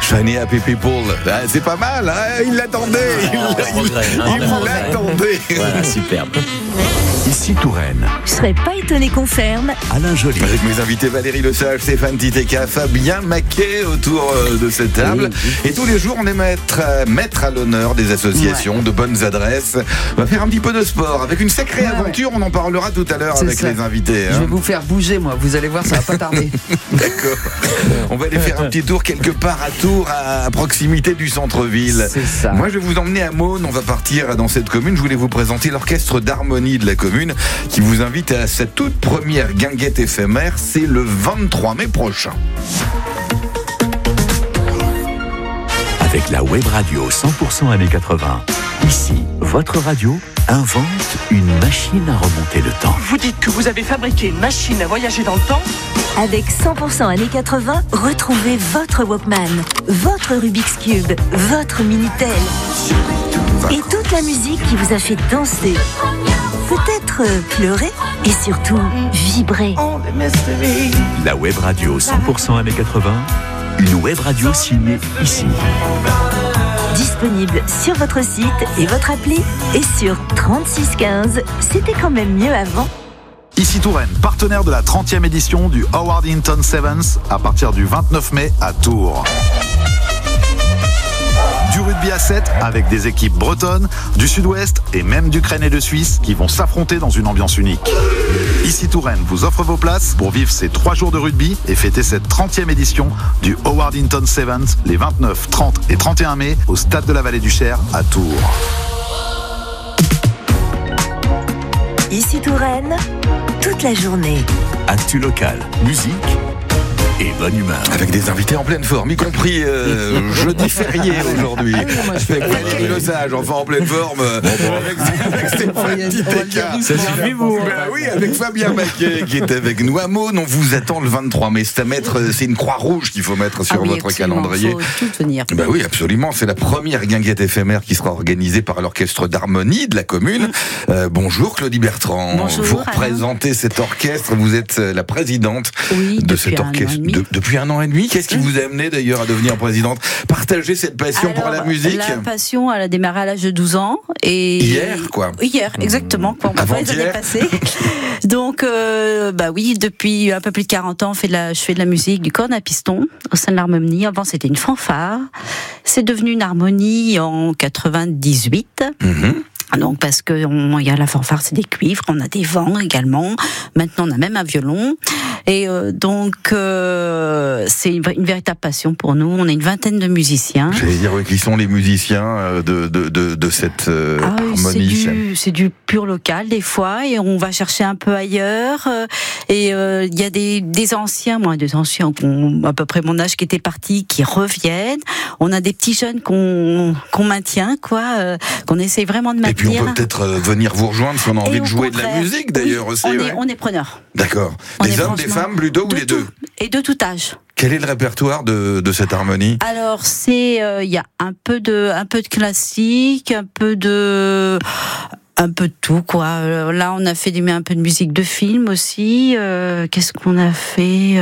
Shiny Happy People. Ah, c'est pas mal, hein, il l'attendait. Il l'attendait. Voilà, superbe. Ici Touraine. Je serais pas étonné qu'on ferme. Alain Joly. Avec mes invités Valérie Lesage, Stéphane Titeka, Fabien Maquet autour de cette table. Et tous les jours, on est mettre à l'honneur des associations de bonnes adresses. On va faire un petit peu de sport avec une sacrée aventure. On en parlera tout à l'heure avec les invités. Je vais vous faire bouger, moi. Vous allez voir, ça va pas tarder. D'accord. On va aller faire un petit tour quelque part à Tours, à proximité du centre-ville. C'est ça. Moi, je vais vous emmener à Mosnes. On va partir dans cette commune. Je voulais vous présenter l'orchestre d'harmonie de la commune qui vous invite à sa toute première guinguette éphémère. C'est le 23 mai prochain. Avec la web radio 100% années 80. Ici, votre radio invente une machine à remonter le temps. Vous dites que vous avez fabriqué une machine à voyager dans le temps ? Avec 100% années 80, retrouvez votre Walkman, votre Rubik's Cube, votre Minitel. Et toute la musique qui vous a fait danser, peut-être pleurer et surtout vibrer. La web radio 100% années 80. Une web radio signée ici. Disponible sur votre site et votre appli et sur 3615. C'était quand même mieux avant. Ici Touraine, partenaire de la 30e édition du Howard Hinton Sevens à partir du 29 mai à Tours. Du rugby à 7 avec des équipes bretonnes, du sud-ouest et même d'Ukraine et de Suisse qui vont s'affronter dans une ambiance unique. Ici Touraine vous offre vos places pour vivre ces 3 jours de rugby et fêter cette 30e édition du Howard Hinton Sevens les 29, 30 et 31 mai au Stade de la Vallée du Cher à Tours. Ici Touraine, toute la journée. Actu local, musique et bonne humeur. Avec des invités en pleine forme, y compris jeudi férié aujourd'hui. Avec Valérie Lesage, enfin en pleine forme. Avec Stéphane Titeka. Ça suffit, vous. Oui, avec Fabien Maquet qui est avec nous à Mosnes. On vous attend le 23 mai. C'est une croix rouge qu'il faut mettre sur votre calendrier. Il faut tout tenir. Bah oui, absolument. C'est la première guinguette éphémère qui sera organisée par l'orchestre d'harmonie de la commune. Bonjour Claudie Bertrand. Bonjour, vous Alain. représentez cet orchestre. Vous êtes la présidente de cet orchestre. Depuis 1 an et demi. Qu'est-ce qui vous a amené d'ailleurs à devenir présidente ? Partager cette passion pour la musique ? La passion, elle a démarré à l'âge de 12 ans. Et Hier, quoi. Hier, exactement. Quoi. On va les années passées. Donc, bah oui, depuis un peu plus de 40 ans, je fais de la musique, du corne à piston au sein de l'harmonie. Avant, c'était une fanfare. C'est devenu une harmonie en 98. Donc parce que il y a la fanfare, c'est des cuivres, on a des vents également. Maintenant, on a même un violon. Et donc c'est une véritable passion pour nous. On est une vingtaine de musiciens. J'allais dire qui sont les musiciens de cette harmonie. C'est du pur local des fois, et on va chercher un peu ailleurs. Et il y a des anciens, des anciens qui ont à peu près mon âge qui étaient partis, qui reviennent. On a des petits jeunes qu'on maintient, quoi, qu'on essaie vraiment de maintenir. Et puis on peut peut-être venir vous rejoindre si on a envie de jouer de la musique d'ailleurs aussi. On est preneurs. D'accord. Des hommes, des femmes, plutôt, ou les deux ? Et de tout âge. Quel est le répertoire de cette harmonie ? Alors il y a un peu de classique, un peu de tout, quoi. Là, on a fait un peu de musique de film aussi. Qu'est-ce qu'on a fait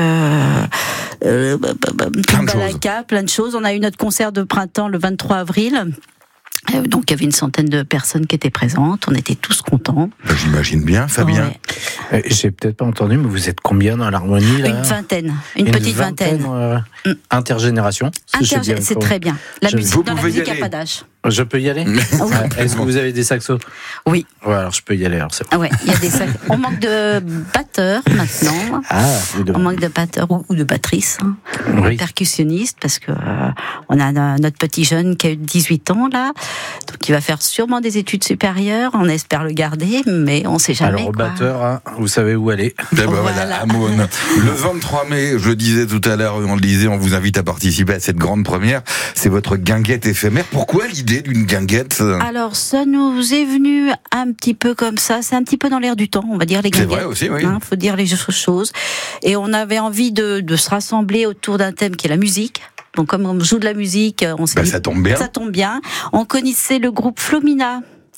plein de choses. On a eu notre concert de printemps le 23 avril. Donc il y avait une centaine de personnes qui étaient présentes, on était tous contents. J'imagine bien, Fabien. Ouais. J'ai peut-être pas entendu, mais vous êtes combien dans l'harmonie là ? Une vingtaine, une petite vingtaine. Intergénération. C'est très bien. La musique, dans la musique, il n'y a pas d'âge. Je peux y aller ? Est-ce que vous avez des saxos ? Oui. Ouais, alors je peux y aller. Alors c'est bon. Ouais, il y a des saxos. On manque de batteurs maintenant. On manque de batteurs ou de battrices, percussionnistes, parce que on a notre petit jeune qui a eu 18 ans là, donc il va faire sûrement des études supérieures. On espère le garder, mais on ne sait jamais. Alors au batteur, vous savez où aller. Voilà, à Mosnes. Le 23 mai, je le disais tout à l'heure, on vous invite à participer à cette grande première. C'est votre guinguette éphémère. Pourquoi l'idée d'une guinguette ? Alors ça nous est venu un petit peu comme ça. C'est un petit peu dans l'air du temps, on va dire, les guinguettes. C'est vrai aussi, oui. Faut dire les choses. Et on avait envie de se rassembler autour d'un thème qui est la musique. Donc comme on joue de la musique, on s'est dit, ça tombe bien. Ça tombe bien. On connaissait le groupe Flomina,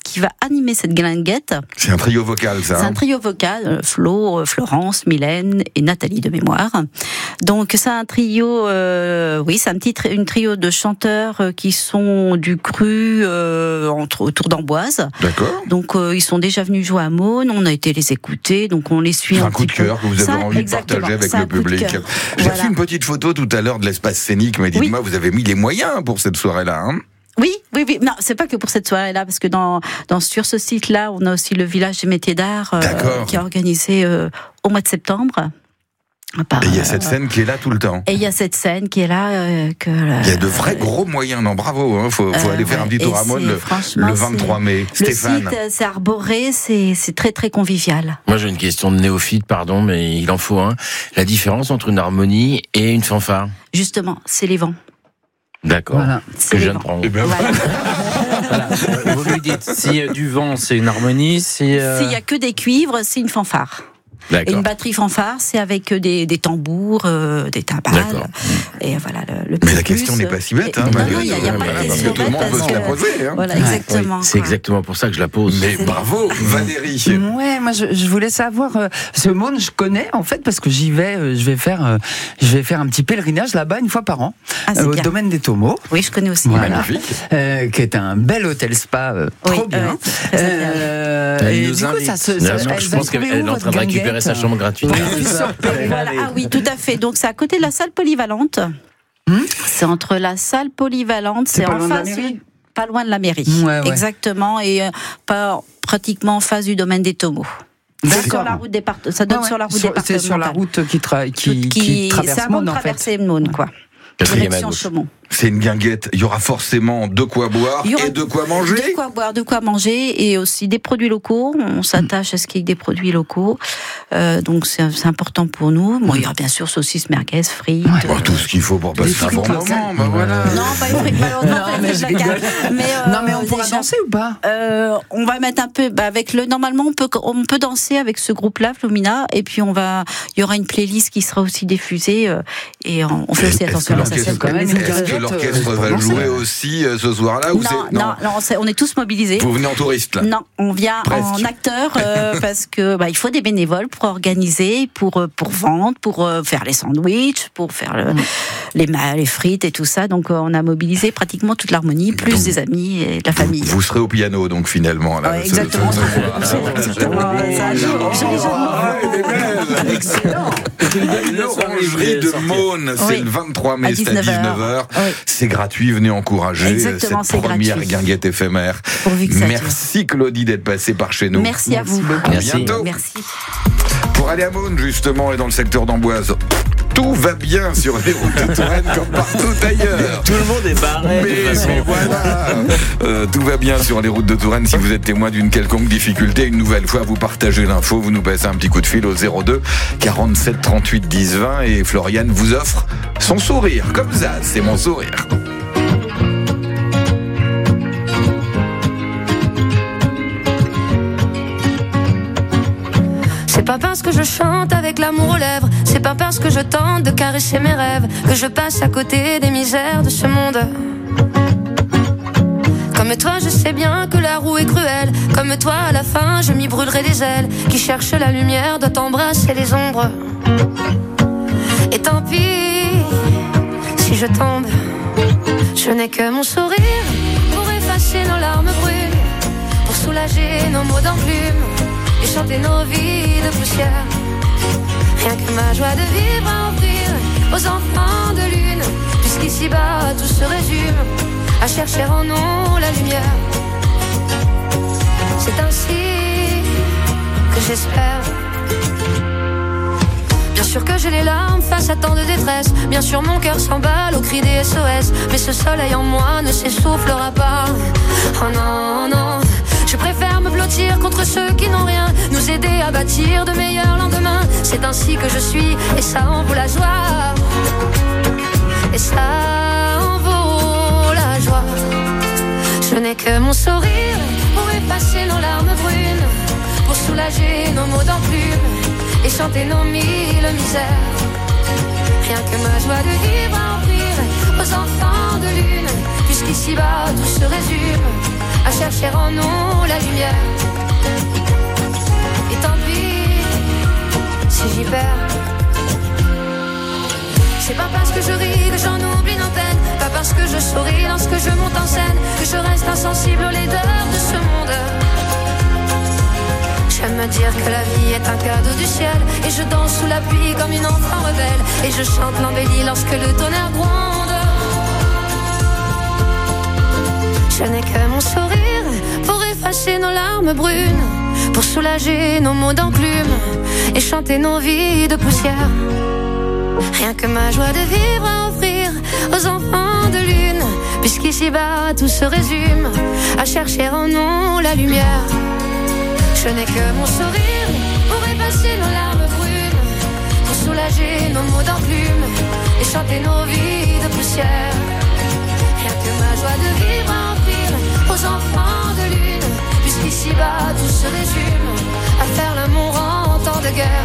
qui va animer cette guinguette. C'est un trio vocal, ça. C'est un trio vocal, Flo, Florence, Mylène et Nathalie de mémoire. Donc c'est un trio, c'est une trio de chanteurs qui sont du cru autour d'Amboise. D'accord. Donc ils sont déjà venus jouer à Mosnes, on a été les écouter, donc on les suit un coup de cœur que vous avez envie de partager avec le public. J'ai reçu une petite photo tout à l'heure de l'espace scénique, mais dites-moi, vous avez mis les moyens pour cette soirée-là, hein? Oui. Non, c'est pas que pour cette soirée-là, parce que sur ce site-là, on a aussi le village des métiers d'art qui est organisé au mois de septembre. Et il y a cette scène qui est là tout le temps. Et il y a cette scène qui est là. Il y a de vrais gros moyens. Non, bravo. Hein, faut aller faire un petit tour à Mosnes le 23 mai. Stéphane. Le site, c'est arboré, c'est très très convivial. Moi, j'ai une question de néophyte, pardon, mais il en faut un. La différence entre une harmonie et une fanfare? Justement, c'est les vents. D'accord. Voilà. Que je viens de prendre. Voilà. Vous lui dites, s'il y a du vent, c'est une harmonie. S'il y a que des cuivres, c'est une fanfare. Et une batterie fanfare, c'est avec des tambours, des timbales. Et voilà, mais la question n'est pas si bête. Non, il n'y a pas de question bête. Tout le monde peut se la poser. Hein. Voilà, exactement. Oui, c'est exactement pour ça que je la pose. Mais bravo, Valérie. Ouais, moi je voulais savoir, ce Mosnes, je connais en fait parce que j'y vais, je vais faire un petit pèlerinage là-bas une fois par an, au domaine des Tomaux. Oui, je connais aussi. Voilà. Magnifique. Qui est un bel hôtel spa, trop bien. Et du coup, je pense qu'elle est en train de récupérer sa chambre gratuite. Voilà. Ah oui, tout à fait. Donc c'est à côté de la salle polyvalente. C'est entre la salle polyvalente, c'est en face pas loin de la mairie. Ouais. Exactement, et pratiquement en face du domaine des Tomaux. Sur la route ça donne sur la route départementale. C'est sur la route qui traverse Mosnes, en fait. Traverser Mosnes, quoi. Direction Chaumont. C'est une guinguette, il y aura forcément de quoi boire et de quoi manger. De quoi boire, de quoi manger et aussi des produits locaux. On s'attache à ce qu'il y ait des produits locaux. Donc c'est important pour nous. Bon, il y aura bien sûr saucisses, merguez, frites. Tout ce qu'il faut pour passer un bon moment. Voilà. Non, pas les frites, mais on pourra danser ou pas? On va mettre un peu avec normalement on peut danser avec ce groupe-là, Flumina, et puis il y aura une playlist qui sera aussi diffusée et on fait aussi attention à ça. Est-ce que l'orchestre va jouer aussi ce soir-là ou non, on est tous mobilisés. Vous venez en touriste là? Non, on vient en acteur parce que il faut des bénévoles pour organiser, pour vendre, pour faire les sandwichs, pour faire les frites et tout ça. Donc on a mobilisé pratiquement toute l'harmonie, plus donc, des amis et de la famille. Vous serez au piano donc finalement là. Exactement. Excellent. L'Orangerie de Mosnes, c'est le 23 mai, c'est à 19h. C'est gratuit, venez encourager cette première guinguette éphémère. Merci Claudie d'être passée par chez nous. Merci à vous. À bientôt. Merci. Pour aller à Mosnes justement et dans le secteur d'Amboise, tout va bien sur les routes de Touraine comme partout ailleurs. Tout le monde est barré. Mais voilà. Tout va bien sur les routes de Touraine. Si vous êtes témoin d'une quelconque difficulté, une nouvelle fois, vous partagez l'info, vous nous passez un petit coup de fil au 02 47 38 10 20 et Floriane vous offre son sourire. Comme ça, c'est mon sourire. C'est pas parce que je chante avec l'amour aux lèvres, c'est pas parce que je tente de caresser mes rêves que je passe à côté des misères de ce monde. Comme toi, je sais bien que la roue est cruelle. Comme toi, à la fin, je m'y brûlerai les ailes. Qui cherche la lumière doit embrasser les ombres. Et tant pis si je tombe, je n'ai que mon sourire pour effacer nos larmes brunes, pour soulager nos mots d'enclume et chanter nos vies de poussière. Rien que ma joie de vivre à offrir aux enfants de lune, puisqu'ici-bas tout se résume à chercher en nous la lumière. C'est ainsi que j'espère. Bien sûr que j'ai les larmes face à tant de détresse. Bien sûr mon cœur s'emballe au cri des SOS. Mais ce soleil en moi ne s'essoufflera pas. Oh non, non. Je préfère me blottir contre ceux qui n'ont rien, nous aider à bâtir de meilleurs lendemains. C'est ainsi que je suis, et ça en vaut la joie. Et ça en vaut la joie. Je n'ai que mon sourire pour effacer nos larmes brunes, pour soulager nos mots d'enclume et chanter nos mille misères. Rien que ma joie de vivre à offrir aux enfants de lune, puisqu'ici-bas tout se résume à chercher en nous la lumière. Et tant pis si j'y perds. C'est pas parce que je ris que j'en oublie nos peines, pas parce que je souris lorsque je monte en scène que je reste insensible aux laideurs de ce monde. J'aime me dire que la vie est un cadeau du ciel, et je danse sous la pluie comme une enfant rebelle, et je chante l'embellie lorsque le tonnerre gronde. Je n'ai que mon sourire pour effacer nos larmes brunes, pour soulager nos maux d'enclume et chanter nos vies de poussière. Rien que ma joie de vivre à offrir aux enfants de lune, puisqu'ici-bas tout se résume à chercher en nous la lumière. Je n'ai que mon sourire pour effacer nos larmes brunes, pour soulager nos maux d'enclume et chanter nos vies de poussière. Rien que ma joie de vivre à offrir aux enfants de lune, puisqu'ici-bas tout se résume à faire l'amour en temps de guerre.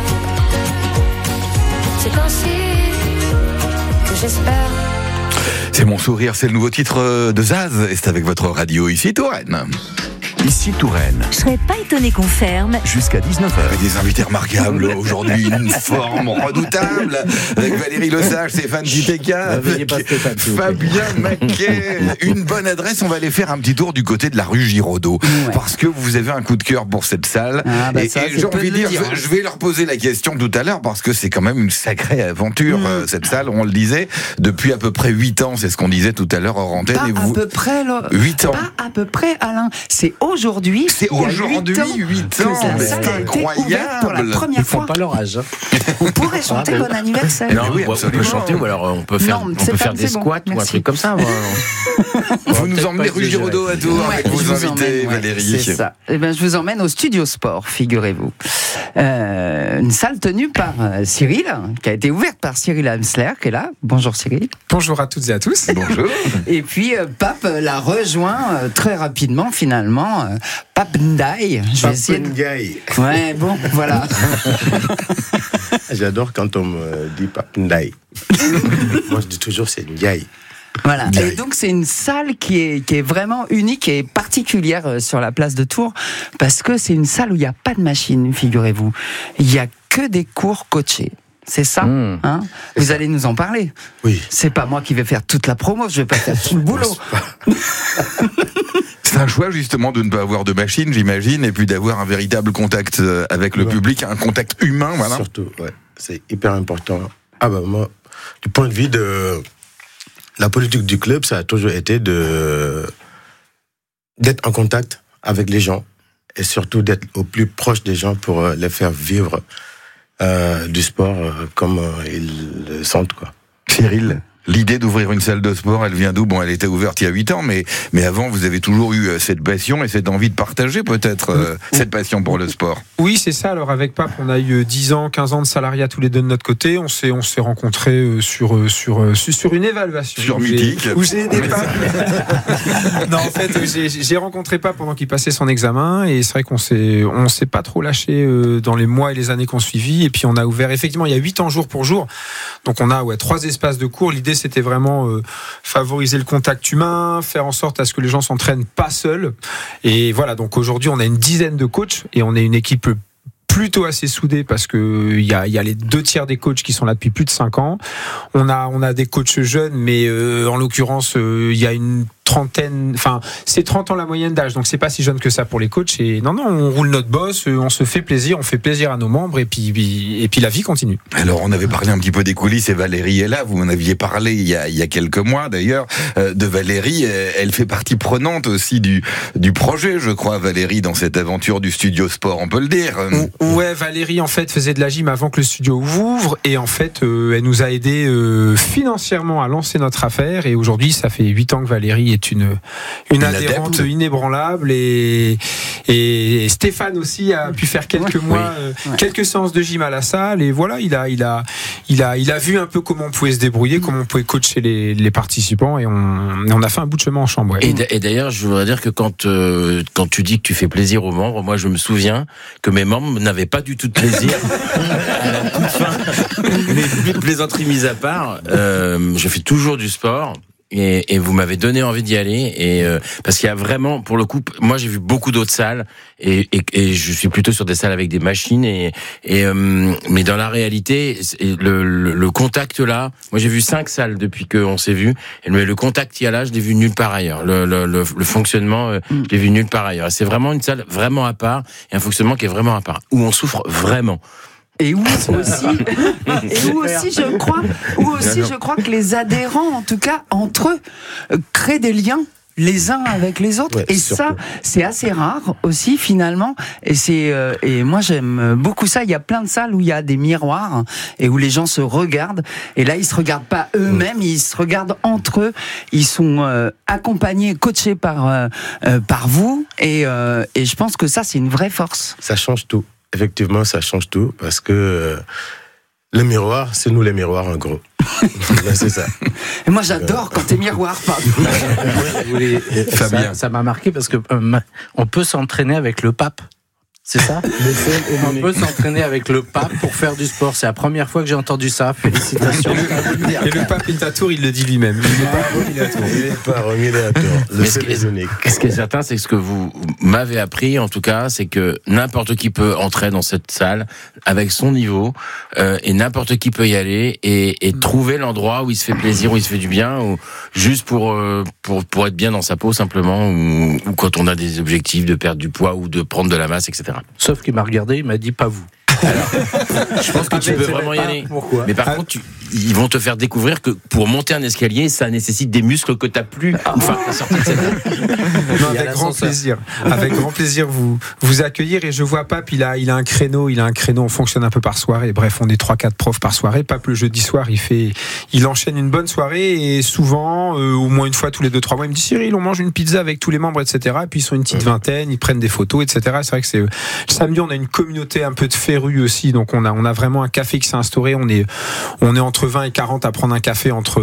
C'est ainsi que j'espère. C'est mon sourire, c'est le nouveau titre de Zaz, et c'est avec votre radio ici Touraine. Ici Touraine. Je serais pas étonné qu'on ferme. Jusqu'à 19h. Avec des invités remarquables aujourd'hui, une forme redoutable, avec Valérie Lesage, Stéphane Diteka, avec Fabien Maquet. Une bonne adresse, on va aller faire un petit tour du côté de la rue Giraudeau, parce que vous avez un coup de cœur pour cette salle. Et j'ai envie de dire, je vais leur poser la question tout à l'heure, parce que c'est quand même une sacrée aventure, cette salle, on le disait, depuis à peu près 8 ans, c'est ce qu'on disait tout à l'heure hors antenne. Pas à peu près, 8 ans. Pas à peu près, Alain. C'est aujourd'hui. C'est aujourd'hui 8 ans. C'est incroyable. Pour la première fois. Ils font pas leur âge. On pourrait chanter bon anniversaire. Non, oui, on peut chanter, ou alors on peut faire, des squats ou un truc comme ça. Vous nous emmenez rue Giraudeau à Tours avec vos invités, Valérie. C'est ça. Eh ben, je vous emmène au Studio Sport, figurez-vous. Une salle tenue par Cyril, qui a été ouverte par Cyril Amsler, qui est là. Bonjour Cyril. Bonjour à toutes et à tous. Bonjour. Et puis Pape l'a rejoint très rapidement finalement. Pape Ndiaye. Ndiaye. Ouais, bon, voilà. J'adore quand on me dit Pape Ndiaye. Moi je dis toujours c'est Ndiaye. Voilà. Et donc c'est une salle qui est vraiment unique et particulière sur la place de Tours, parce que c'est une salle où il n'y a pas de machine, figurez-vous. Il n'y a que des cours coachés. C'est ça, hein ? Vous allez nous en parler. Oui. C'est pas moi qui vais faire toute la promo, je vais pas faire tout le boulot. C'est un choix justement de ne pas avoir de machine, j'imagine, et puis d'avoir un véritable contact avec le public, un contact humain, voilà. Surtout, ouais, c'est hyper important. Ah bah moi, du point de vue de la politique du club, ça a toujours été d'être en contact avec les gens et surtout d'être au plus proche des gens pour les faire vivre du sport comme ils le sentent, quoi. Cyril, l'idée d'ouvrir une salle de sport, elle vient d'où ? Bon, elle était ouverte il y a 8 ans, mais avant, vous avez toujours eu cette passion et cette envie de partager peut-être cette passion pour le sport. Oui, c'est ça. Alors avec Pape, on a eu 10 ans, 15 ans de salariat tous les deux de notre côté. On s'est rencontrés sur une évaluation. Sur Mutique. Où j'ai aidé Pape. Non, en fait, j'ai rencontré Pape pendant qu'il passait son examen, et c'est vrai qu'on s'est pas trop lâché dans les mois et les années qu'on suivit. Et puis on a ouvert effectivement il y a 8 ans jour pour jour. Donc on a 3 espaces de cours. L'idée c'était vraiment favoriser le contact humain, faire en sorte à ce que les gens s'entraînent pas seuls. Et voilà, donc aujourd'hui on a une dizaine de coachs et on est une équipe plutôt assez soudée, parce que il y a les 2/3 des coachs qui sont là depuis plus de 5 ans. On a des coachs jeunes, mais en l'occurrence il y a une trentaine, enfin c'est 30 ans la moyenne d'âge, donc c'est pas si jeune que ça pour les coachs. Et non, on roule notre boss, on se fait plaisir, on fait plaisir à nos membres, et puis la vie continue. Alors on avait parlé un petit peu des coulisses, et Valérie est là, vous en aviez parlé il y a quelques mois d'ailleurs, de Valérie. Elle fait partie prenante aussi du projet, je crois, Valérie, dans cette aventure du Studio Sport, on peut le dire. Ouais, Valérie en fait faisait de la gym avant que le studio ouvre, et en fait elle nous a aidé financièrement à lancer notre affaire, et aujourd'hui ça fait 8 ans que Valérie est une adhérente inébranlable, et Stéphane aussi a pu faire quelques mois, quelques séances de gym à la salle, et voilà, il a vu un peu comment on pouvait se débrouiller, comment on pouvait coacher les participants, et on a fait un bout de chemin en chambre. Ouais. Et d'ailleurs, je voudrais dire que quand tu dis que tu fais plaisir aux membres, moi je me souviens que mes membres n'avaient pas du tout de plaisir à la toute fin. Les plaisanteries mises à part, je fais toujours du sport. et vous m'avez donné envie d'y aller et parce qu'il y a vraiment, pour le coup, moi j'ai vu beaucoup d'autres salles et je suis plutôt sur des salles avec des machines mais dans la réalité, le contact là, moi j'ai vu 5 salles depuis qu'on s'est vu, mais le contact qu'il y a là, je l'ai vu nulle part ailleurs. Le fonctionnement, je l'ai vu nulle part ailleurs. C'est vraiment une salle vraiment à part et un fonctionnement qui est vraiment à part, où on souffre vraiment. Et où aussi, je crois que les adhérents, en tout cas, entre eux, créent des liens les uns avec les autres. Ouais, et surtout. Ça, c'est assez rare aussi, finalement. Et moi, j'aime beaucoup ça. Il y a plein de salles où il y a des miroirs et où les gens se regardent. Et là, ils se regardent pas eux-mêmes, ils se regardent entre eux. Ils sont accompagnés, coachés par vous. Et je pense que ça, c'est une vraie force. Ça change tout. Effectivement, ça change tout parce que le miroir, c'est nous les miroirs en gros. C'est ça. Et moi, j'adore quand t'es miroir. Fabien, ça m'a marqué parce que on peut s'entraîner avec le pape. C'est ça? On peut s'entraîner avec le pape pour faire du sport. C'est la première fois que j'ai entendu ça. Félicitations. Et le pape Intatour, il le dit lui-même. Il n'est pas remis à tour. Il n'est pas remis à tour. Ce qui est certain, c'est que ce que vous m'avez appris, en tout cas, c'est que n'importe qui peut entrer dans cette salle avec son niveau et n'importe qui peut y aller et trouver l'endroit où il se fait plaisir, où il se fait du bien, ou juste pour être bien dans sa peau simplement, ou quand on a des objectifs de perdre du poids ou de prendre de la masse, etc. Sauf qu'il m'a regardé, il m'a dit pas vous. Alors, je pense que tu peux vraiment y aller. Pourquoi? Mais par contre, ils vont te faire découvrir que pour monter un escalier, ça nécessite des muscles que tu n'as plus une fois que tu es sorti de cette non, avec grand plaisir. Avec grand plaisir vous accueillir. Et je vois Pape, il a un créneau, on fonctionne un peu par soirée. Bref, on est 3-4 profs par soirée. Pape, le jeudi soir, il enchaîne une bonne soirée et souvent, au moins une fois tous les 2-3 mois, il me dit Cyril, on mange une pizza avec tous les membres, etc. Et puis ils sont une petite vingtaine, ils prennent des photos, etc. C'est vrai que le samedi, on a une communauté un peu de férus aussi, donc on a vraiment un café qui s'est instauré. On est entre 20 et 40 à prendre un café entre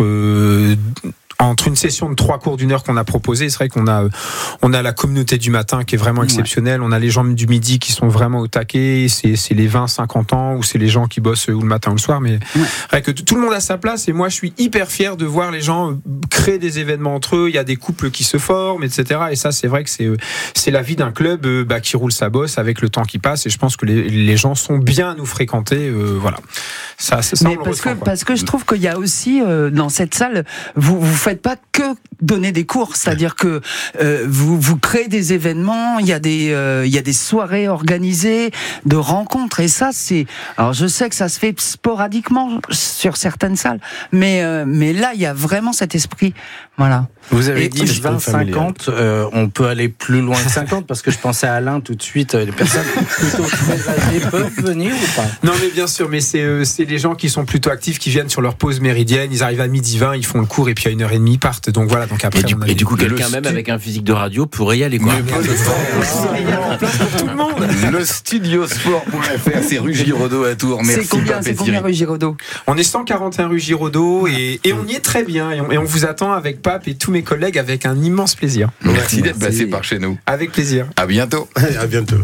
une session de 3 cours d'1 heure qu'on a proposé. C'est vrai qu'on a la communauté du matin qui est vraiment exceptionnelle. On a les gens du midi qui sont vraiment au taquet. C'est les 20-50 ans ou c'est les gens qui bossent ou le matin ou le soir. Mais vrai que tout le monde a sa place et moi je suis hyper fier de voir les gens créer des événements entre eux. Il y a des couples qui se forment, etc. Et ça, c'est vrai que c'est la vie d'un club qui roule sa bosse avec le temps qui passe. Et je pense que les gens sont bien à nous fréquenter. Voilà. Ça, mais parce que je trouve qu'il y a aussi dans cette salle, vous faites pas que donner des cours, c'est-à-dire que vous créez des événements, il y a des soirées organisées, de rencontres, et ça alors je sais que ça se fait sporadiquement sur certaines salles, mais là il y a vraiment cet esprit, voilà. Vous avez dit 20-50, on peut aller plus loin que 50 parce que je pensais à Alain tout de suite. Les personnes plutôt très âgées peuvent venir ou pas? Non mais bien sûr, mais c'est les gens qui sont plutôt actifs, qui viennent sur leur pause méridienne, ils arrivent à 12h20, ils font le cours et puis à 1h30 ils partent. Donc voilà, donc après et du coup quelqu'un même avec un physique de radio pourrait y aller quoi. Tout le monde. Le studiosport.fr, c'est rue Giraudot à Tours. Merci. C'est combien rue Giraudot? On est 141 rue Giraudot et on y est très bien et on vous attend avec Pape et tous mes collègues avec un immense plaisir. Merci d'être passé par chez nous. Avec plaisir. À bientôt. À bientôt.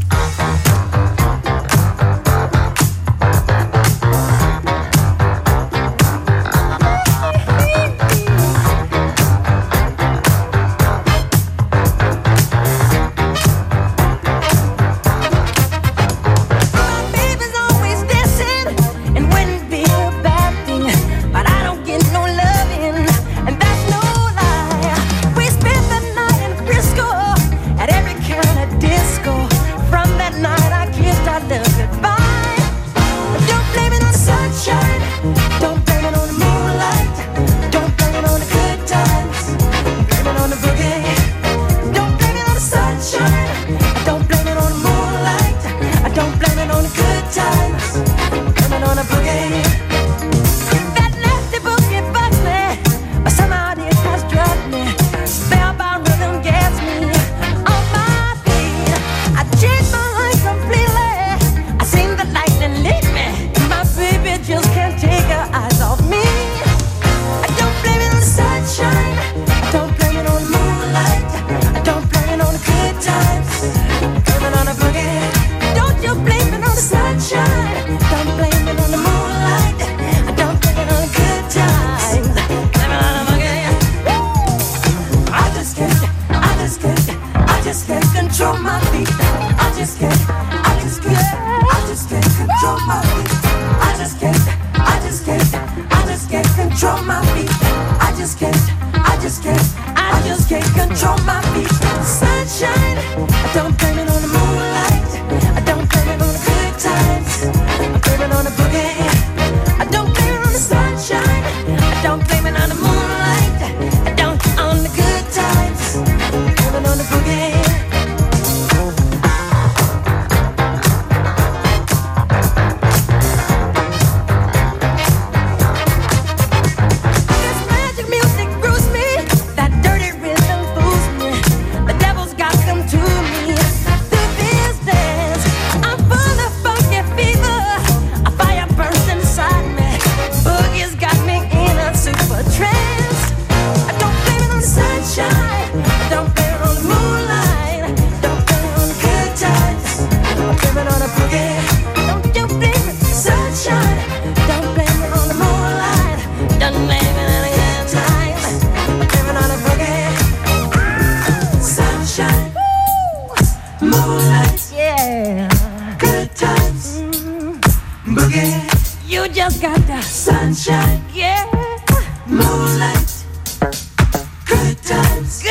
You just got the sunshine, yeah, moonlight, good times,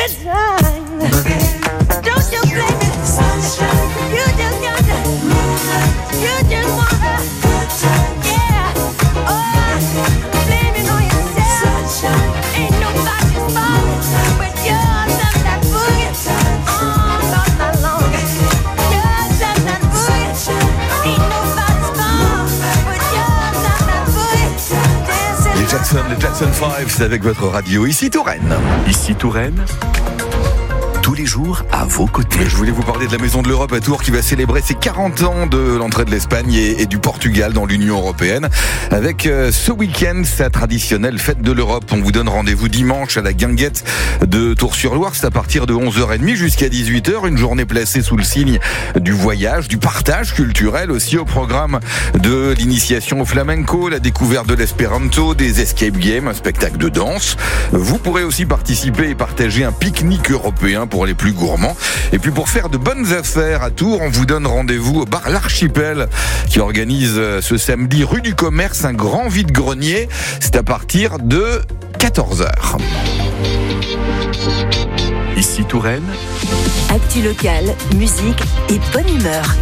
don't you blame it, sunshine. You just got the moonlight, you just want the good times, yeah. Oh, blame it on yourself, sunshine. Ain't nobody's fault, but you're just that boogie all night long. You're just that boogie, ain't nobody's fault, but you're just that boogie. Les Jackson 5, c'est avec votre radio. Ici Touraine. Ici Touraine, tous les jours à vos côtés. Je voulais vous parler de la Maison de l'Europe à Tours qui va célébrer ses 40 ans de l'entrée de l'Espagne et du Portugal dans l'Union Européenne. Avec ce week-end, sa traditionnelle fête de l'Europe. On vous donne rendez-vous dimanche à la Guinguette de Tours-sur-Loire. C'est à partir de 11h30 jusqu'à 18h. Une journée placée sous le signe du voyage, du partage culturel aussi, au programme de l'initiation au flamenco, la découverte de l'espéranto, des escape games, un spectacle de danse. Vous pourrez aussi participer et partager un pique-nique européen pour les plus gourmands. Et puis pour faire de bonnes affaires à Tours, on vous donne rendez-vous au bar L'Archipel qui organise ce samedi rue du Commerce un grand vide-grenier. C'est à partir de 14h. Ici Touraine, Actu locale, musique et bonne humeur.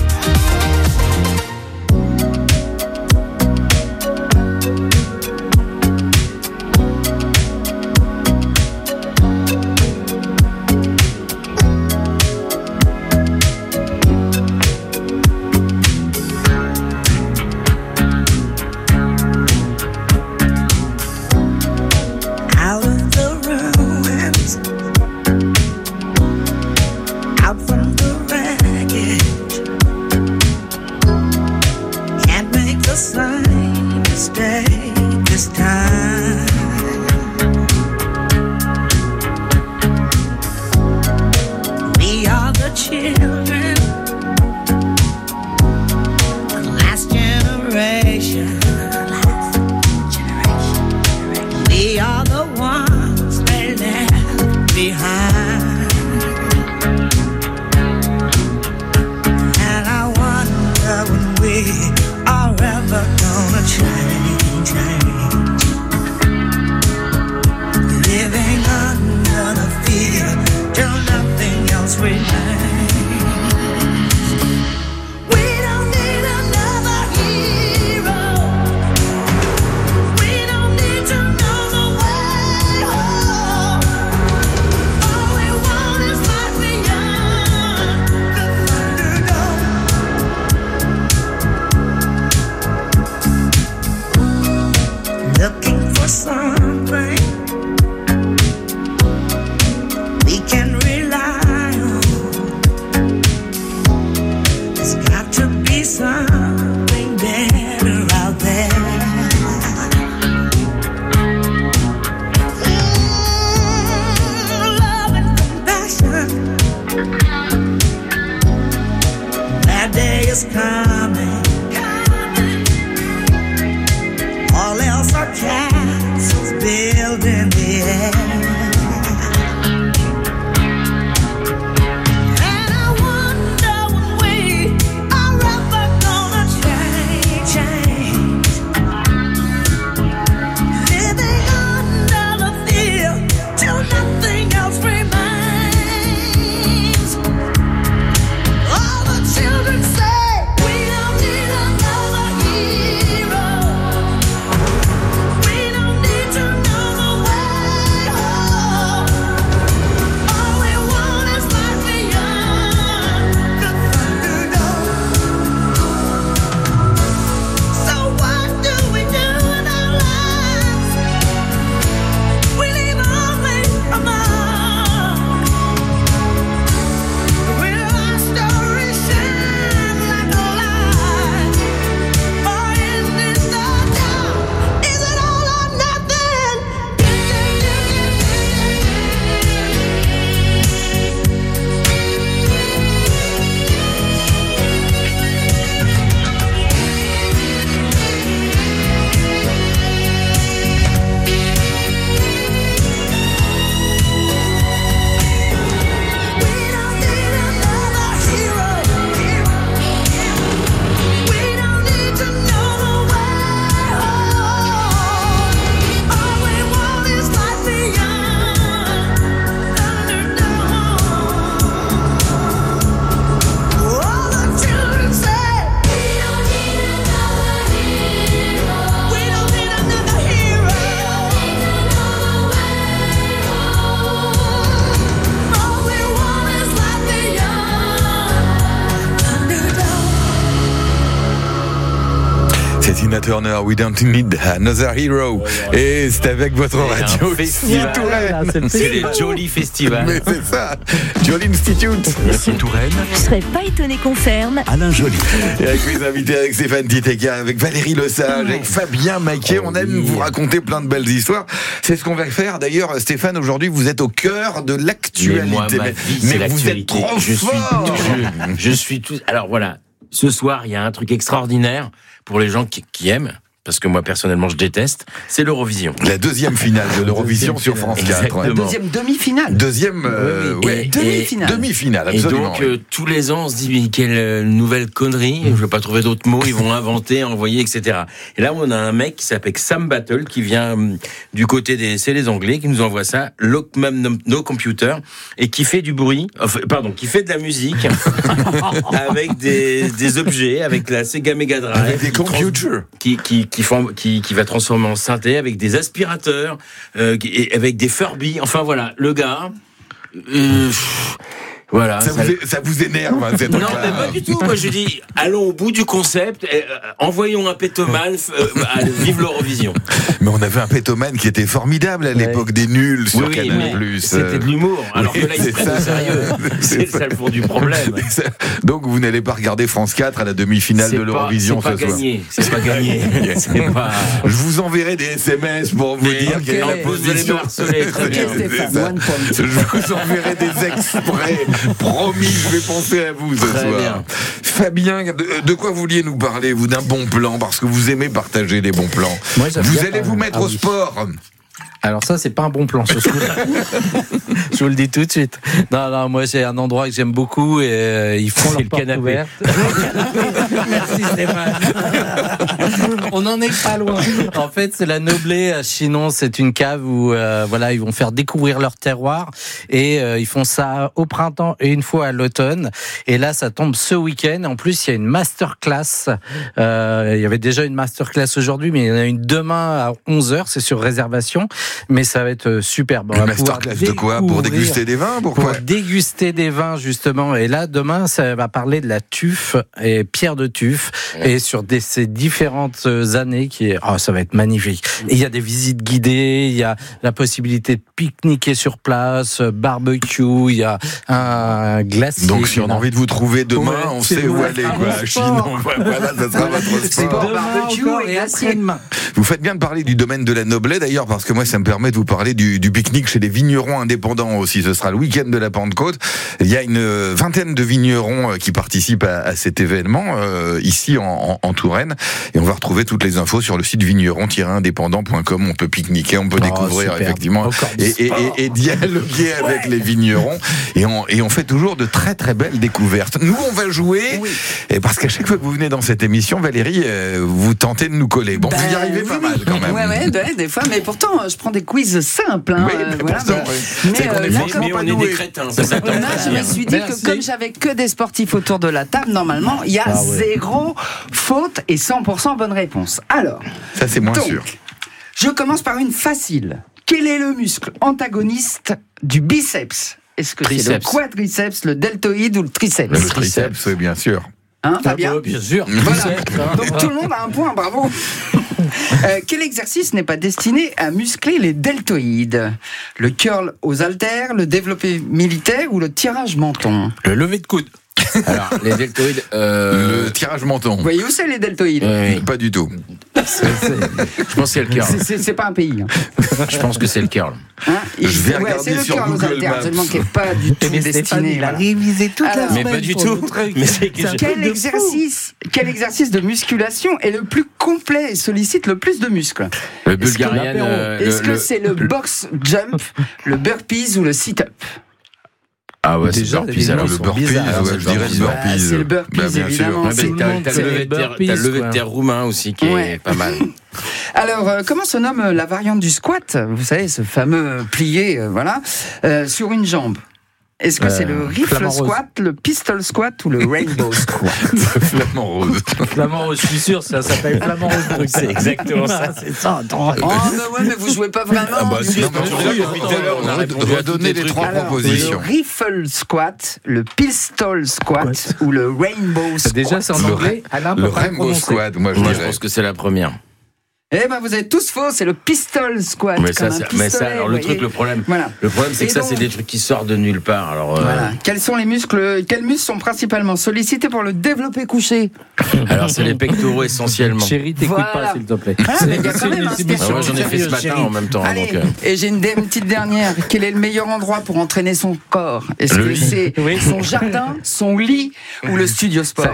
All the children say we don't need Tina Turner, We Don't Need Another Hero. Et c'est avec votre radio festival. C'est les Jolly Festivals. Mais c'est ça, Jolly Institute. Ici Touraine, Je serais pas étonné qu'on ferme. Alain Joly. Et avec mes invités, avec Stéphane Titeka, avec Valérie Lesage, avec Fabien Maquet, on aime vous raconter plein de belles histoires. C'est ce qu'on va faire. D'ailleurs, Stéphane, aujourd'hui, vous êtes au cœur de l'actualité. Mais moi, ma vie, c'est vous êtes l'actualité. trop Je fort. suis tout. Alors voilà, ce soir, il y a un truc extraordinaire pour les gens qui aiment. Parce que moi, personnellement, je déteste, c'est l'Eurovision. La deuxième finale de l'Eurovision sur France 4. Exactement. La deuxième demi-finale. Deuxième, demi-finale. Demi-finale, Et absolument. donc, tous les ans, on se dit, mais quelle nouvelle connerie, je ne vais pas trouver d'autres mots, ils vont inventer, envoyer, etc. Et là, on a un mec qui s'appelle Sam Battle, qui vient du côté c'est les Anglais, qui nous envoie ça, Lockman No Computer, et qui fait du bruit, qui fait de la musique, avec des objets, avec la Sega Mega Drive. Avec des computers. Qui va transformer en synthé avec des aspirateurs, et avec des Furby. Enfin voilà, le gars. Voilà. Ça vous énerve, hein, cette Non, mais pas du tout. Moi, je dis, allons au bout du concept, envoyons un pétomane, vive l'Eurovision. Mais on avait un pétomane qui était formidable à l'époque des nuls sur Canal+. C'était de l'humour. Alors que là, ils se prennent au sérieux. C'est ça le fond du problème. Donc, vous n'allez pas regarder France 4 à la demi-finale de l'Eurovision ce soir. C'est pas gagné. Je vous enverrai des SMS pour vous dire quelle opposition. Je vous enverrai des extraits. Promis, je vais penser à vous ce soir. Bien. Fabien, de quoi vouliez nous parler, vous, d'un bon plan, parce que vous aimez partager des bons plans. Moi, vous allez vous mettre au sport. Alors ça, c'est pas un bon plan, ce coup. Je vous le dis tout de suite. Non, moi, c'est un endroit que j'aime beaucoup et ils font leur porte ouverte. Merci Stéphane. On n'en est pas loin. En fait, c'est la Noblé à Chinon. C'est une cave où ils vont faire découvrir leur terroir et ils font ça au printemps et une fois à l'automne. Et là, ça tombe ce week-end. En plus, il y a une masterclass. Il y avait déjà une masterclass aujourd'hui, mais il y en a une demain à 11h. C'est sur réservation. Mais ça va être superbe. Une masterclass de quoi? Pour déguster des vins? Pour déguster des vins, justement. Et là, demain, ça va parler de la tuffe et Pierre de Tuffe. Et sur ces différentes années ça va être magnifique. Et il y a des visites guidées, il y a la possibilité de pique-niquer sur place, barbecue, il y a un glacier. Donc, si on a envie de vous trouver demain, on sait où aller, quoi. À Chinon. Voilà, ça sera votre sport. Barbecue et après-demain. Vous faites bien de parler du domaine de la Noblé, d'ailleurs, parce que moi, ça me permet de vous parler du pique-nique chez les vignerons indépendants aussi. Ce sera le week-end de la Pentecôte. Il y a une vingtaine de vignerons qui participent à cet événement ici en Touraine. Et on va retrouver toutes les infos sur le site vigneron-indépendant.com. On peut pique-niquer, on peut découvrir effectivement et dialoguer avec les vignerons. Et on fait toujours de très très belles découvertes. Nous, on va jouer, et parce qu'à chaque fois que vous venez dans cette émission, Valérie, vous tentez de nous coller. Bon, vous y arrivez pas mal quand même. Ouais, des fois, mais pourtant, je prends des quiz simples. Hein, mais on est des crétins. Je me suis dit que comme j'avais que des sportifs autour de la table, normalement, il y a 0 faute et 100% bonne réponse. Alors, ça c'est moins sûr. Je commence par une facile. Quel est le muscle antagoniste du biceps? Est-ce que c'est le quadriceps, le deltoïde ou le triceps? Le triceps, oui, bien sûr. Hein, Fabien? Bien sûr. Voilà. Donc tout le monde a un point, bravo. Quel exercice n'est pas destiné à muscler les deltoïdes? Le curl aux haltères, le développé militaire ou le tirage menton? Le lever de coude. Alors, les deltoïdes... Le tirage menton. Vous voyez où c'est les deltoïdes? Pas du tout. Je pense que c'est le curl. C'est pas un pays. Je pense que c'est le curl. Je vais regarder sur Google Maps. Seulement qui n'est pas du tout destiné. Il a révisé toute la Mais pas du tout. Mais Quel exercice de musculation est le plus complet et sollicite le plus de muscles? Le bulgarien. Est-ce que c'est le box jump, le burpees ou le sit-up? Ah ouais, c'est le burpees. Alors le burpees, je dirais le burpees. C'est le burpees, évidemment. T'as le levé de terre roumain aussi qui est pas mal. Alors, comment se nomme la variante du squat? Vous savez, ce fameux plié, sur une jambe. Est-ce que c'est le rifle flamant rose. squat, le pistol squat ou le rainbow squat? Flamant rose. Flamant rose, je suis sûr, ça s'appelle Flamant rose. C'est exactement ça. C'est ça, attends. Oh, bah ouais, mais vous jouez pas vraiment. Ah bah si, Non, mais tu l'as depuis tout à l'heure, on a répondu à redonner tous les tes trois trucs. Le propositions. rifle squat, le pistol squat ou le rainbow squat? Déjà, c'est en Le anglais. Alain Le peut pas Rainbow prononcer. Squad, moi je Moi, je dirais. pense que c'est la première. Eh ben, vous êtes tous faux, c'est le pistol squat. Mais ça, comme un pistolet, alors vous le truc, voyez. le problème, Voilà. le problème, c'est Et que ça, donc- c'est des trucs qui sortent de nulle part. Alors, Voilà. Quels sont les muscles? Quels muscles sont principalement sollicités pour le développé couché? alors c'est les pectoraux essentiellement. Chérie, t'écoutes Voilà. pas, s'il te plaît. Ah, mais il y a quand même un Ah ouais, j'en ai fait ce matin en même temps. Allez, Donc, et j'ai une petite dernière. Quel est le meilleur endroit pour entraîner son corps? Est-ce Le que lit. c'est son jardin, son lit ou le studio sport?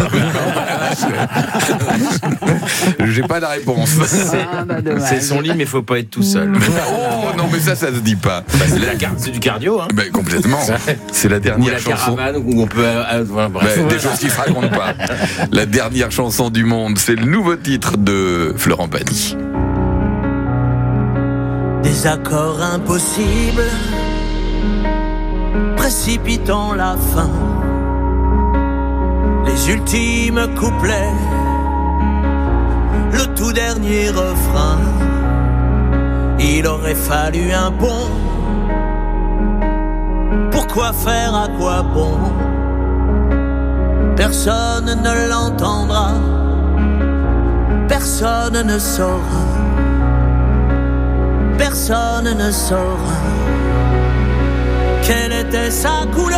J'ai pas de réponse. Ah, bah, dommage. c'est son lit, mais faut pas être tout seul. Oh non, mais ça se dit pas. Bah, c'est du cardio, hein. Ben, complètement. C'est la Ou dernière la chanson. caravane où on peut. Voilà, bref. Ben, des choses qui se racontent pas. La dernière chanson du monde, c'est le nouveau titre de Florent Pagny. Des accords impossibles, précipitant la fin. Les ultimes couplets, le tout dernier refrain. Il aurait fallu un pont. Pourquoi faire, à quoi bon? Personne ne l'entendra, personne ne saura, personne ne saura quelle était sa couleur,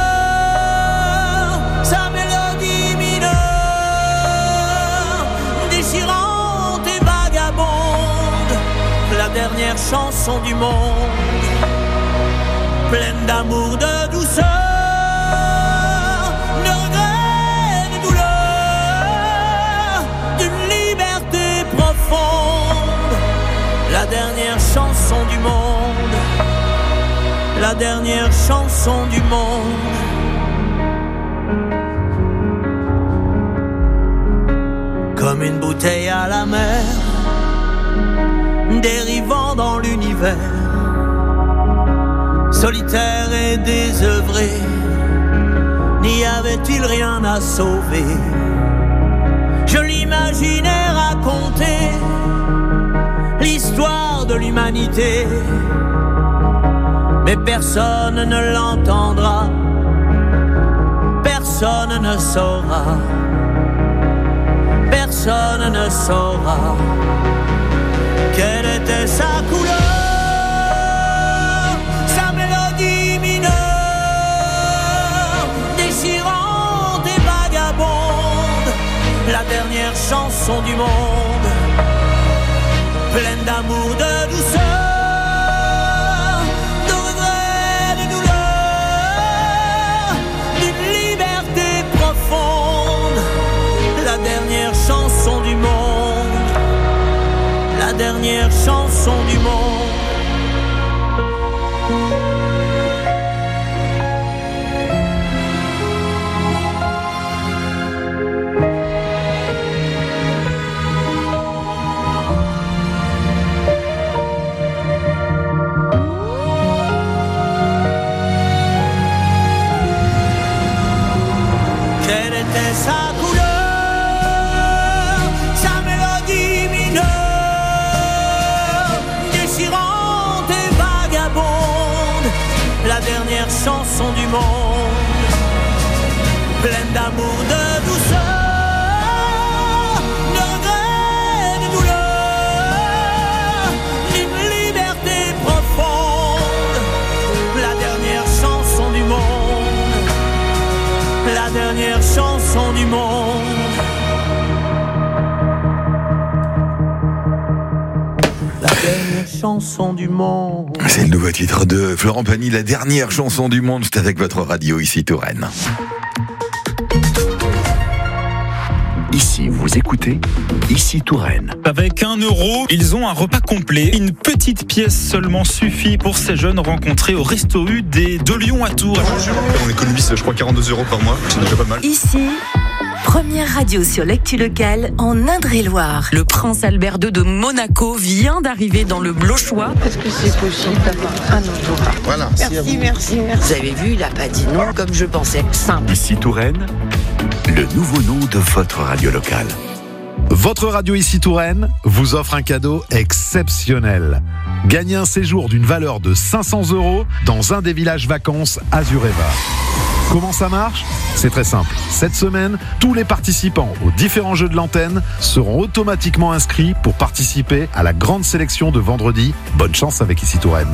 sa mélodie mineure, déchirante et vagabonde, la dernière chanson du monde, pleine d'amour, de douceur, de regrets, de douleur, d'une liberté profonde, la dernière chanson du monde, la dernière chanson du monde. Comme une bouteille à la mer, dérivant dans l'univers, solitaire et désœuvré, n'y avait-il rien à sauver? Je l'imaginais raconter l'histoire de l'humanité, mais personne ne l'entendra, personne ne saura, personne ne saura quelle était sa couleur, sa mélodie mineure, déchirante et vagabonde, la dernière chanson du monde, pleine d'amour, de douceur, de regrets, de douleur, d'une liberté profonde, la dernière chanson du monde, la dernière chanson du monde. Quelle était sa couleur, sa mélodie mineure, déchirante et vagabonde, la dernière chanson du monde, pleine d'amour, de douceur, de regrets, de douleur, d'une liberté profonde, la dernière chanson du monde, la dernière chanson du monde. La dernière chanson du monde. C'est le nouveau titre de Florent Pagny, la dernière chanson du monde. C'est avec votre radio ici, Touraine. Ici, vous écoutez Ici Touraine. Avec 1 €, ils ont un repas complet. Une petite pièce seulement suffit pour ces jeunes rencontrés au Resto U de Lyon à Tours. On économise, je crois, 42 € par mois. C'est déjà pas mal. Ici, première radio sur l'actu locale en Indre-et-Loire. Le prince Albert II de Monaco vient d'arriver dans le Blochois. Est-ce que c'est possible d'avoir un autographe? Voilà. Merci. Vous avez vu, il n'a pas dit non comme je pensais. Simple. Ici Touraine, le nouveau nom de votre radio locale. Votre radio ici Touraine vous offre un cadeau exceptionnel. Gagnez un séjour d'une valeur de 500 € dans un des villages vacances Azureva. Comment ça marche ? C'est très simple. Cette semaine, tous les participants aux différents jeux de l'antenne seront automatiquement inscrits pour participer à la grande sélection de vendredi. Bonne chance avec Ici Touraine.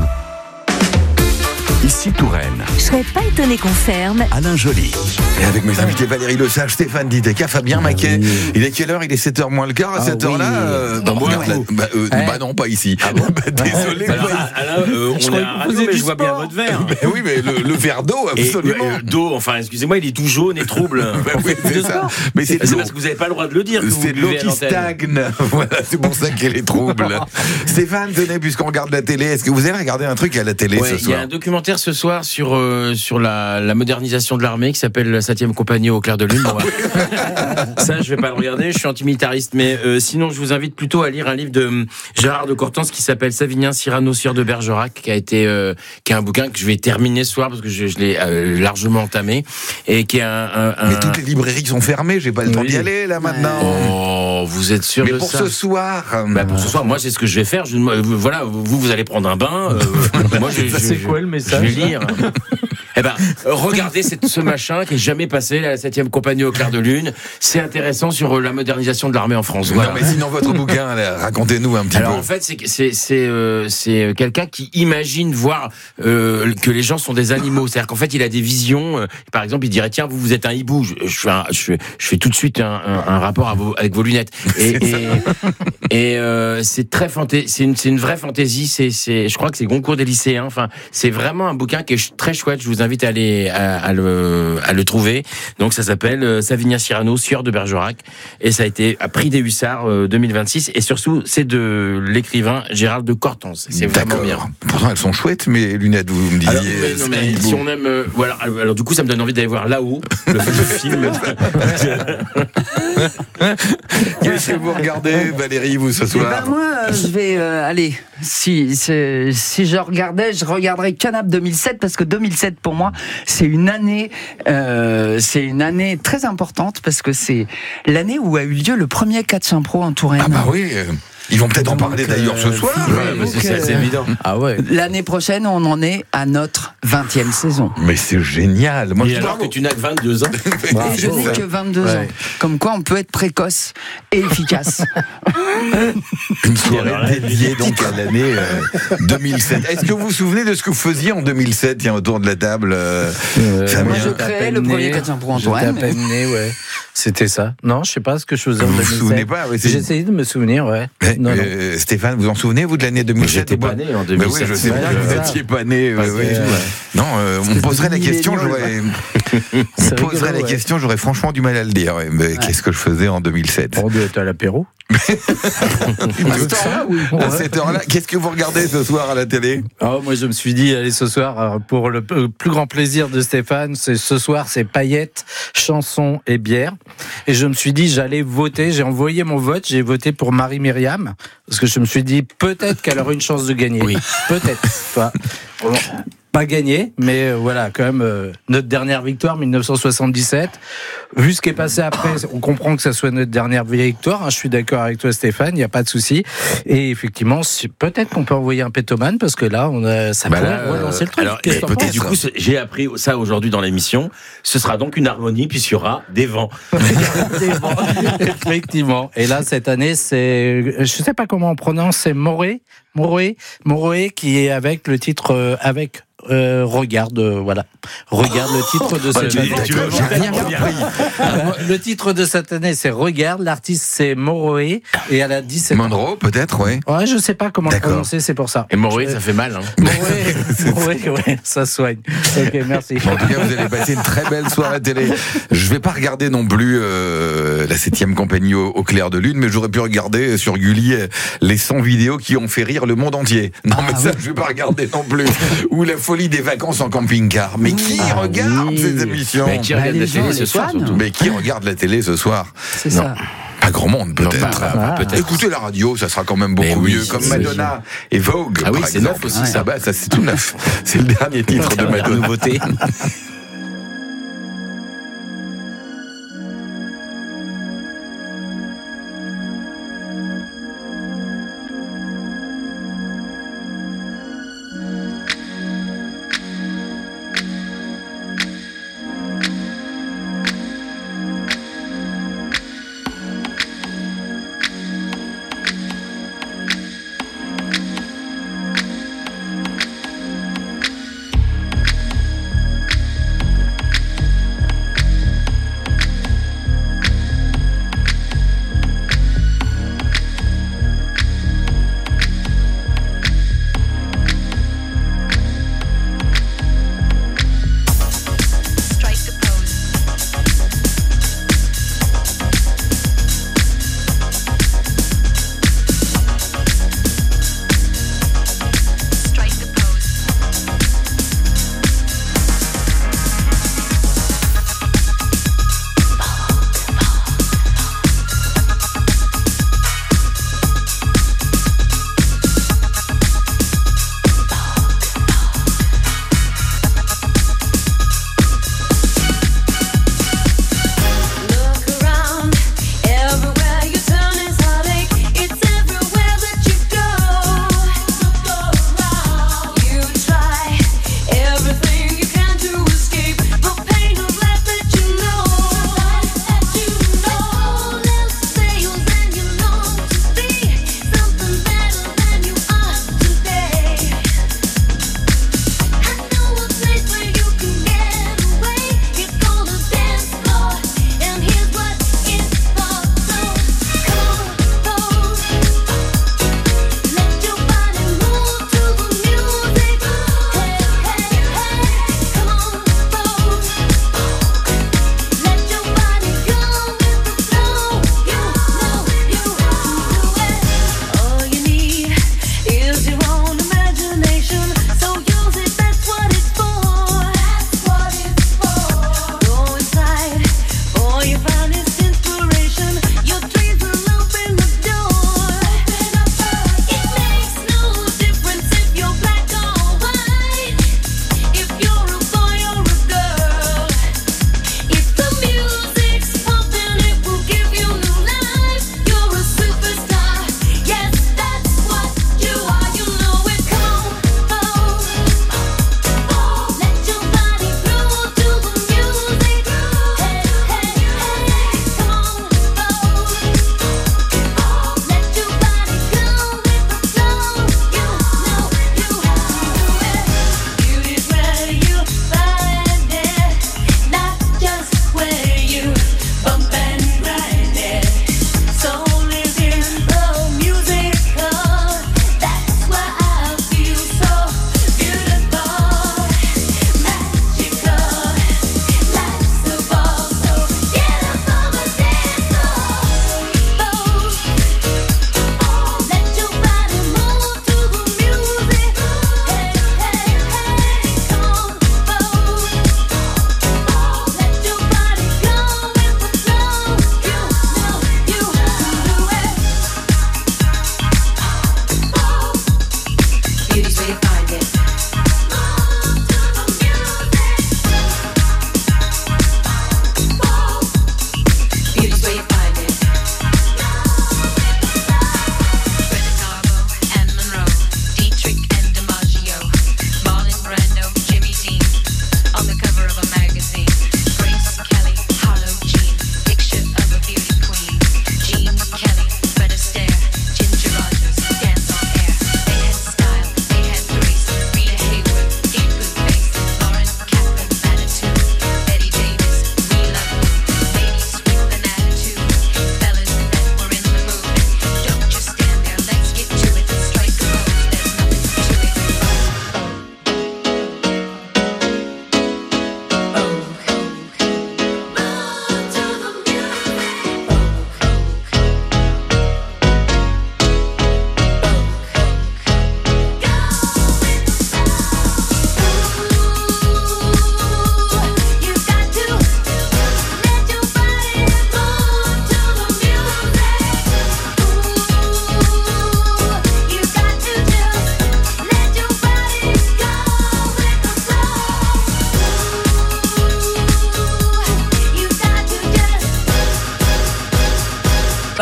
Ici Touraine, Je serais pas étonné qu'on ferme. Alain Joly. Et avec mes invités Valérie Lesage, Stéphane Diteka, Fabien Maquet. Il est quelle heure ? Il est 7h moins le quart. À cette heure-là, non, pas ici. Désolé. Alain, on est à radio, mais je vois bien votre verre. Oui, mais le verre d'eau, absolument. Et d'eau, enfin, excusez-moi, il est tout jaune et trouble. Oui, c'est ça. Mais c'est parce que vous n'avez pas le droit de le dire. C'est de l'eau qui stagne. Voilà, c'est pour ça qu'elle est trouble. Stéphane, tenez, puisqu'on regarde la télé, est-ce que vous allez regarder un truc à la télé ce soir ? Il y a un documentaire ce soir sur la modernisation de l'armée qui s'appelle la 7e compagnie au clair de lune. Bon, ça, je vais pas le regarder, je suis antimilitariste. Mais sinon, je vous invite plutôt à lire un livre de Gérard de Cortance qui s'appelle Savinien, Cyrano, Sieur de Bergerac, qui est un bouquin que je vais terminer ce soir parce que je l'ai largement entamé et qui est Mais toutes les librairies sont fermées, j'ai pas le temps d'y aller là maintenant. Oh, vous êtes sûr de ça ? Mais pour ce soir. Pour ce soir, moi, c'est ce que je vais faire. Voilà, vous allez prendre un bain. Moi, c'est quoi le message ? Je vais lire. Regardez ce machin qui est jamais passé, la 7e compagnie au clair de lune. C'est intéressant sur la modernisation de l'armée en France. Voilà. Non, mais sinon votre bouquin, là, racontez-nous un petit peu. Alors en fait, c'est quelqu'un qui imagine voir que les gens sont des animaux. C'est-à-dire qu'en fait, il a des visions. Par exemple, il dirait tiens, vous êtes un hibou. Je fais tout de suite un rapport avec vos lunettes. Et c'est très c'est une vraie fantaisie. Je crois que c'est Goncourt des lycéens. Enfin, c'est vraiment un bouquin qui est très chouette. Je vous invite à aller à le trouver. Donc ça s'appelle Savinien Cyrano, Sieur de Bergerac, et ça a été à prix des Hussards 2026. Et surtout, c'est de l'écrivain Gérard de Cortance. C'est vraiment bien. Pourtant, elles sont chouettes, mes lunettes. Vous me disiez. Mais si on aime, voilà. Alors du coup, ça me donne envie d'aller voir Là-haut, le film. Qu'est-ce que vous regardez, Valérie, vous ce soir? Moi, je vais aller. Si je regarderais Canap 2007 parce que 2007 pour moi c'est une année très importante parce que c'est l'année où a eu lieu le premier Catch Impro en Touraine. Ah bah oui. Ils vont peut-être en parler d'ailleurs ce soir. C'est évident. Ah ouais. L'année prochaine, on en est à notre 20e saison. Mais c'est génial. Moi, et alors que tu n'as que 22 ans. Et je n'ai que 22 ans. Comme quoi, on peut être précoce et efficace. Une soirée dédiée donc à l'année 2007. Est-ce que vous vous souvenez de ce que vous faisiez en 2007, tiens, autour de la table Moi, je créais le premier Catch Impro en Touraine. J'étais à peine né, ouais. C'était ça. Non, je sais pas ce que je faisais en 2007. Vous vous souvenez pas? J'ai essayé de me souvenir, ouais. Non. Stéphane, vous en souvenez, vous, de l'année 2007? J'étais pas né en 2007. Ben oui, je sais bien que vous n'étiez pas né. Non, on me poserait la question, j'aurais franchement du mal à le dire. Mais qu'est-ce que je faisais en 2007? On doit être à l'apéro. À cette heure-là, qu'est-ce que vous regardez ce soir à la télé? Moi, je me suis dit, allez, ce soir, pour le plus grand plaisir de Stéphane, ce soir, c'est paillettes, chansons et bière. Et je me suis dit, j'allais voter. J'ai envoyé mon vote. J'ai voté pour Marie-Myriam. Parce que je me suis dit, peut-être qu'elle aurait une chance de gagner. Oui. Peut-être. Pas gagné, mais voilà, quand même, notre dernière victoire, 1977. Vu ce qui est passé après, on comprend que ça soit notre dernière victoire. Je suis d'accord avec toi, Stéphane, il n'y a pas de souci. Et effectivement, peut-être qu'on peut envoyer un pétomane, parce que là, ça pourrait relancer le truc. Alors, du coup, j'ai appris ça aujourd'hui dans l'émission. Ce sera donc une harmonie, puisqu'il y aura des vents. Des vents, effectivement. Et là, cette année, je ne sais pas comment on prononce, c'est Moroé, qui est avec le titre, regarde le titre de cette année. Le titre de cette année, c'est Regarde. L'artiste, c'est Moroé, et elle a 17 ans. Monroe, peut-être, oui. Ouais, je sais pas comment le prononcer, c'est pour ça. Et Moroé, ça fait mal, hein. Moroé, ouais, ça soigne. Ok, merci. En tout cas, vous allez passer une très belle soirée à télé. Je vais pas regarder non plus la 7e compagnie au clair de lune, mais j'aurais pu regarder sur Gulli les 100 vidéos qui ont fait rire découvrir le monde entier. Non, mais ça, je vais pas regarder non plus. Ou la folie des vacances en camping-car. Mais qui regarde ces émissions? Mais qui regarde la télé ce soir, surtout? Mais qui regarde la télé ce soir? C'est ça. Pas grand monde, peut-être. peut-être. Écoutez la radio, ça sera quand même beaucoup mieux, comme Madonna et Vogue. Ah oui, par c'est exemple. neuf aussi, ça. Ah bah, ça, c'est tout neuf. C'est le dernier titre de Madonna. Nouveauté.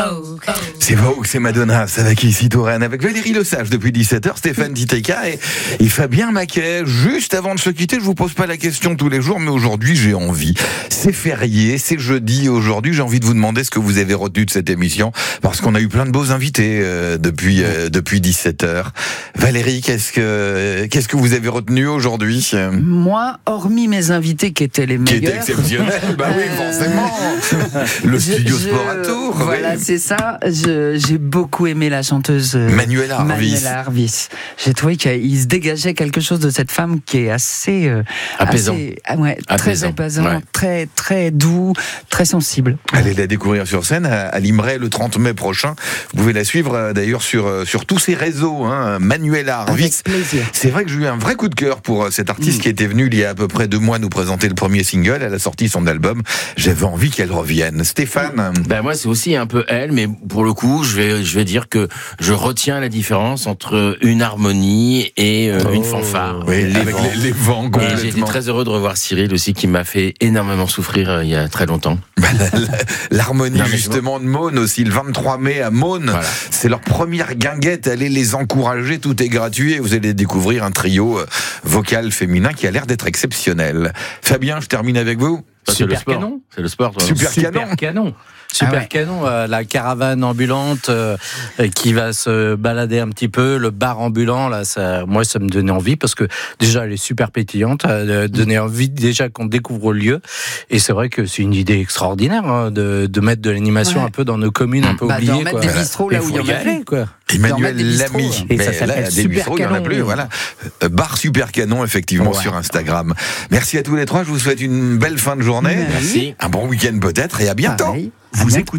C'est Vogue, c'est Madonna, c'est avec ici Touraine, avec Valérie Lesage depuis 17h, Stéphane Diteka et Fabien Maquet. Juste avant de se quitter, je vous pose pas la question tous les jours, mais aujourd'hui j'ai envie. C'est férié, c'est jeudi aujourd'hui, j'ai envie de vous demander ce que vous avez retenu de cette émission, parce qu'on a eu plein de beaux invités depuis 17h. Valérie, qu'est-ce que vous avez retenu aujourd'hui? Moi, hormis mes invités qui étaient les meilleurs. Qui étaient exceptionnels, bah oui, forcément. Le studio Sport à Tours. Voilà, oui. c'est ça. J'ai beaucoup aimé la chanteuse Manuela Arvis. J'ai trouvé qu'il se dégageait quelque chose de cette femme qui est assez apaisant. Très apaisant, très très doux, très sensible. Allez la découvrir sur scène à Limeray le 30 mai prochain. Vous pouvez la suivre d'ailleurs sur tous ses réseaux. Manuela Arvis. Avec plaisir. C'est vrai que j'ai eu un vrai coup de cœur pour cette artiste qui était venue il y a à peu près 2 mois nous présenter le premier single. Elle a sorti son album. J'avais envie qu'elle revienne. Stéphane. Ben moi c'est aussi un peu elle, mais pour le coup je vais dire que je retiens la différence entre une harmonie et une fanfare. Oui, avec les vents complètement. Et j'ai été très heureux de revoir Cyril aussi qui m'a fait énormément souffrir il y a très longtemps. L'harmonie justement de Maune aussi, le 23 mai à Maune. Voilà. C'est leur première guinguette. Allez les encourager, tout est gratuit et vous allez découvrir un trio vocal féminin qui a l'air d'être exceptionnel. Fabien, je termine avec vous. Super canon. C'est le sport. Super canon. Super canon, la caravane ambulante qui va se balader un petit peu, le bar ambulant, là, moi ça me donnait envie parce que déjà elle est super pétillante, donnait envie déjà qu'on découvre le lieu. Et c'est vrai que c'est une idée extraordinaire de mettre de l'animation un peu dans nos communes un peu oubliées. D'en mettre des bistrots là où il y en a plus. Emmanuel Lamy. Et ça s'appelle des bistrots, il n'y en a plus. Voilà. Bar Super Canon, effectivement, sur Instagram. Merci à tous les trois. Je vous souhaite une belle fin de journée. Merci. Un bon week-end peut-être et à bientôt. Pareil. Vous écoutez